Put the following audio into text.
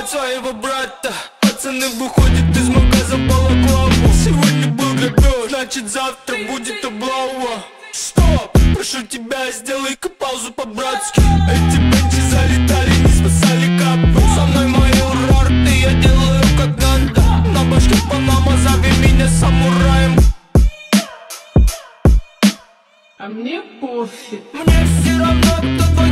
от своего брата. Пацаны выходят из магаза балаклаву. Сегодня был грабеж, значит завтра будет облава. Стоп, прошу тебя, сделай-ка паузу по-братски. Эти бенчи залетали, не спасали капу. Со мной мои урарты, я делаю как надо. На башке Панама, зови меня самураем. А мне пофиг. Мне все равно, кто твой